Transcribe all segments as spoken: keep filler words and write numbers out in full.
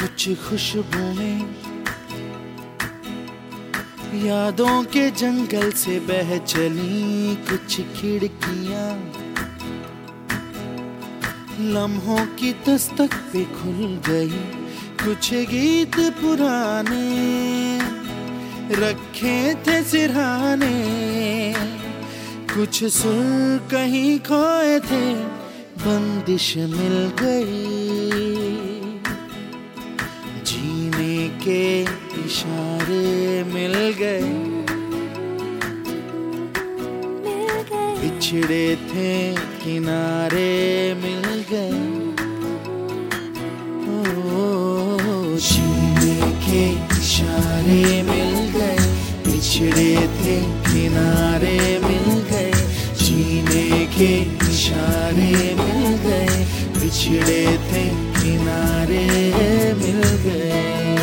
कुछ खुशबुएं यादों के जंगल से बह चली, कुछ खिड़कियां लम्हों की दस्तक पे खुल गई, कुछ गीत पुराने रखे थे सिरहाने, कुछ सुर कहीं खोए थे बंदिश मिल गई, जीने के इशारे मिल गए, बिछड़े थे किनारे मिल गए, ओ जीने के इशारे मिल गए, बिछड़े थे किनारे मिल गए, जीने के इशारे मिल गए, बिछड़े थे किनारे मिल गए।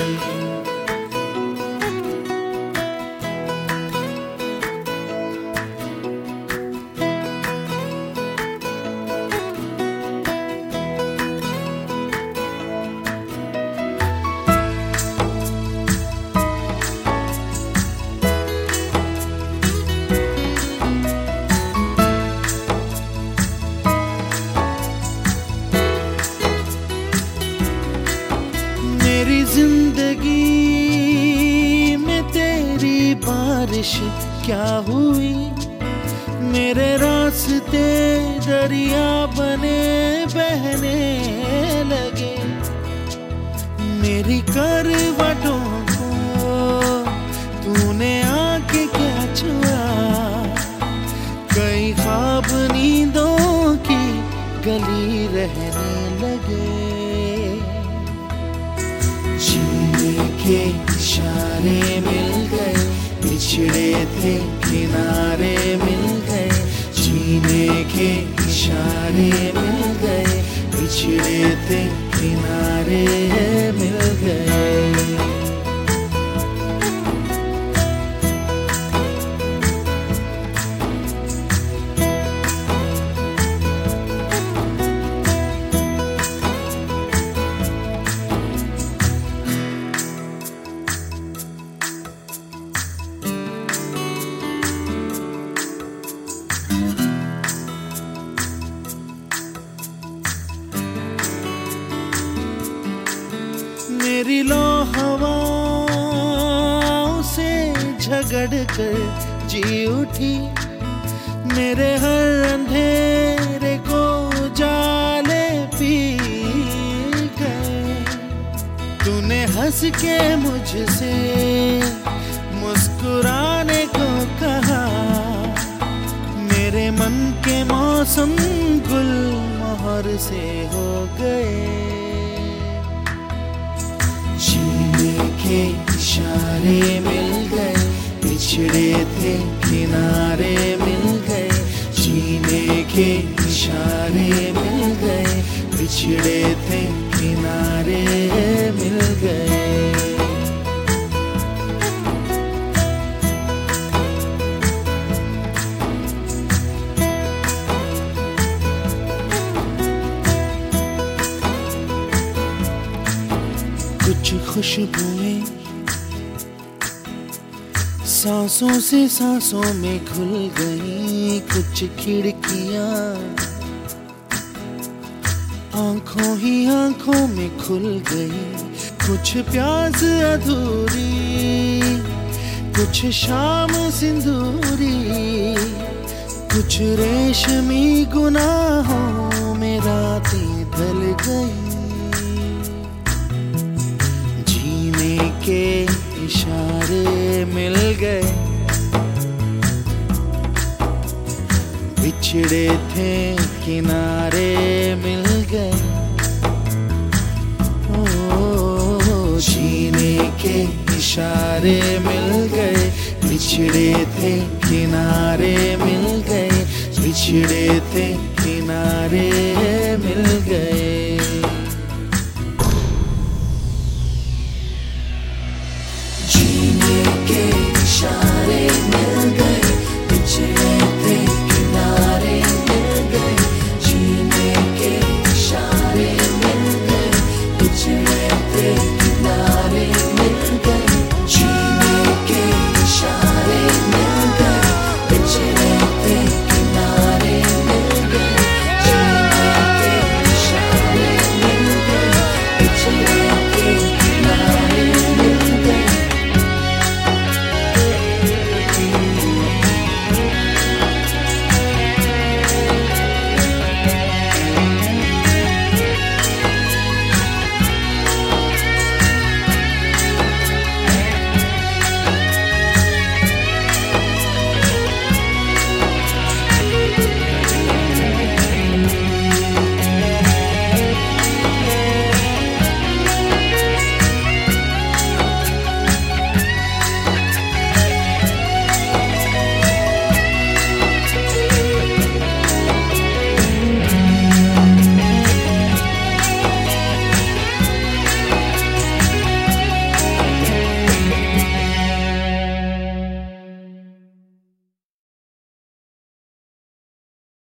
मेरी जिंदगी में तेरी बारिश क्या हुई, मेरे रास्ते दरिया बने बहने लगे, मेरी करवटों को तूने आके क्या छुआ, कई ख्वाब नींदों की गली रहने लगे, जीने के इशारे मिल गए, बिछड़े थे किनारे मिल गए, जीने के इशारे मिल गए, बिछड़े थे किनारे मिल गए। मेरी लो हवाओं से झगड़ कर जी उठी, मेरे हर अंधेरे को जाले पी गए, तूने हंस के मुझसे मुस्कुराने को कहा, मेरे मन के मौसम गुल मोहर से हो गए, जीने के इशारे मिल गए, बिछड़े थे किनारे मिल गए, जीने के इशारे मिल गए, बिछड़े थे किनारे मिल गए। कुछ खुशबुएं सांसों से सांसों में घुल गई, कुछ खिड़कियां आंखों ही आंखों में खुल गई, कुछ प्यास अधूरी, कुछ शाम सिंदूरी, कुछ रेशमी गुनाहों में रातें ढल गई, के इशारे मिल गए, बिछड़े थे किनारे मिल गए, ओ जीने के इशारे मिल गए, बिछड़े थे किनारे मिल गए, बिछड़े थे किनारे मिल गए। इशारे मिल गए, बिछड़े थे किनारे मिल गए, जीने के इशारे मिल गए, बिछड़े थे थे किनारे